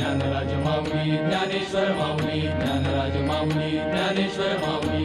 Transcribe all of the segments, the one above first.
ज्ञानराज माऊली ज्ञानेश्वर माऊली ज्ञानराज माऊली ज्ञानेश्वर माऊली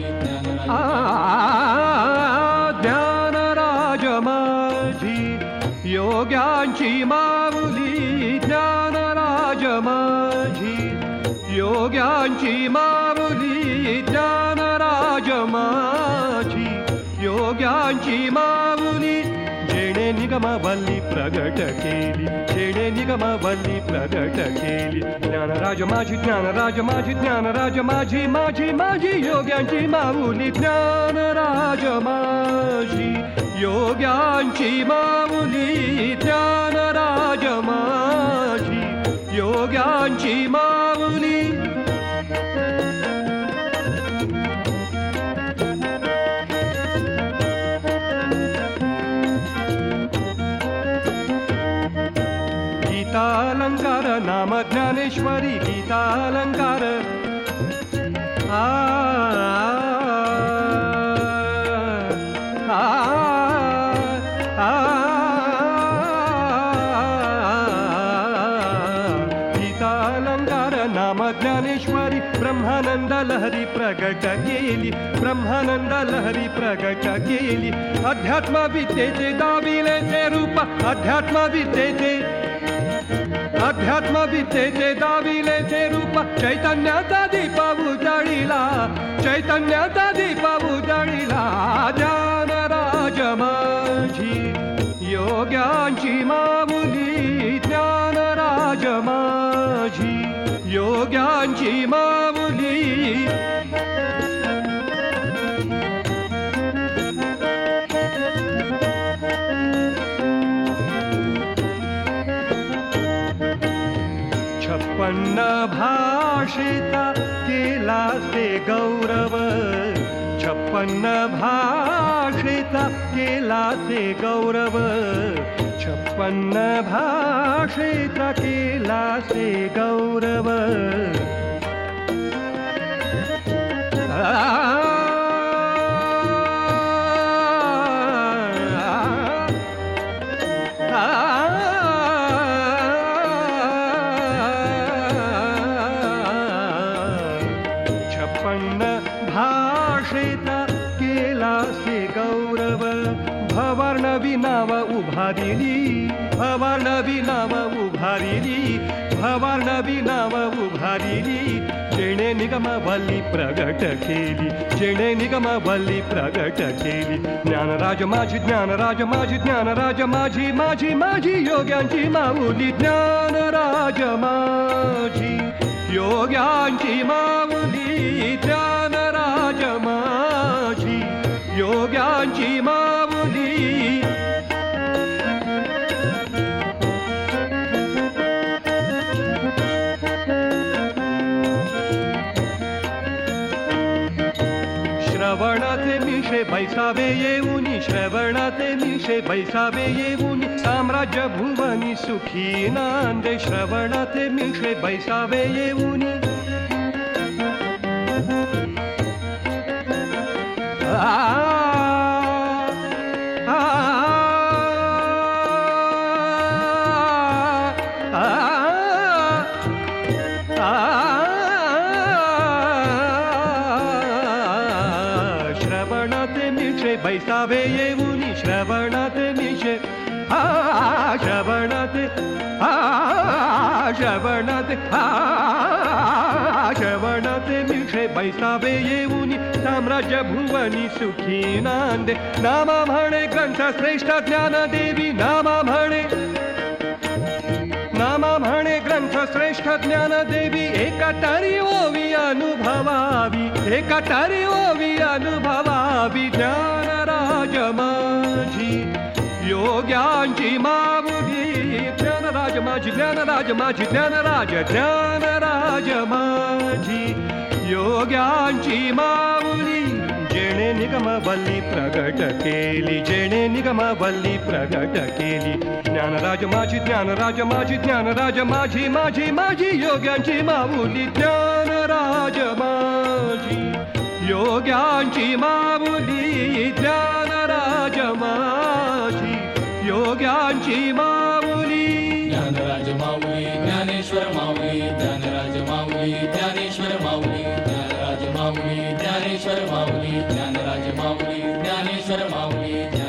ज्ञानराज माझी योग्यांची माऊली ज्ञानराज माझी योग्यांची माऊली ज्ञानराज माझी योग्यांची माऊली जेणे निगमवल्ली प्रगट केली जेणे निगमवल्ली प्रगट केली ज्ञानराज माझी ज्ञानराज माझी ज्ञानराज माझी माझी माझी योग्यांची माऊली ज्ञानराज माझी योग्यांची माऊली ज्ञानराज माझी योग्यांची माऊली गीतालंकार नाम ज्ञानेश्वरी गीतालंकार गीतालंकार नाम ज्ञानेश्वरी ब्रह्मानंद लहरी प्रगट केली ब्रह्मानंद लहरी प्रगट केली अध्यात्म विद्येचे दाविलेचे रूप अध्यात्म विद्येचे दाविलेचे रूप चैतन्याचा दीप उजळिला चैतन्याचा दीप उजळिला ज्ञानराज माझी योग्यांची माऊली ज्ञानराज माझी योग्यांची माऊली छप्पन्न भाषेता केला से गौरव छप्पन्न भाषेता केला से गौरव छप्पन्न भाषेता केला से गौरव भाषेता केला से गौरव भवर्णवी नाव उभारिली भवर्णवी नाव उभारिली भवर्णवी नाव उभारिली जेणे निगमवल्ली प्रगट केली जेणे निगमवल्ली प्रगट केली ज्ञानराज माझी ज्ञानराज माझी ज्ञानराज माझी माझी माझी योग्यांची माऊली ज्ञानराज माझी योग्यांची माऊली ज्ञानराज माझी योग्यांची माऊली श्रवणाचे मिशे बैसावे येऊनी श्रवणाचे मिशे बैसावे येऊनी साम्राज्य भुवनी सुखी नांदे श्रवणाचे मिशे बैसावे येऊनी श्रवणाचे मिशे बैसावे येऊनी श्रवणाचे मिशे श्रवणाचे श्रवणाचे श्रवणाचे मिशे बैसावे येऊनी साम्राज्य भुवनी सुखी नांदे नामा म्हणे ग्रंथ श्रेष्ठ ज्ञानदेवी नामा म्हणे ग्रंथ श्रेष्ठ ज्ञानदेवी एकतारी ओवी अनुभवावी एकतारी ओवी अनुभवावी ज्ञानराज माझी योग्यांची माऊली ज्ञानराज माझी ज्ञानराज माझी ज्ञानराज ज्ञानराज माझी योग्यांची माऊली जेणे निगमवल्ली प्रगट केली जेणे निगमवल्ली प्रगट केली ज्ञानराज माझी ज्ञानराज माझी ज्ञानराज माझी माझी माझी योग्यांची माऊली ज्ञानराज माझी योग्यांची माऊली ज्ञानराज माझी योग्यांची माऊली ज्ञानराज माऊली ज्ञानेश्वर माऊली माऊली ज्ञानेश्वर माऊली ज्ञानराज माऊली ज्ञानेश्वर माऊली ज्ञानराज माऊली ज्ञानेश्वर माऊली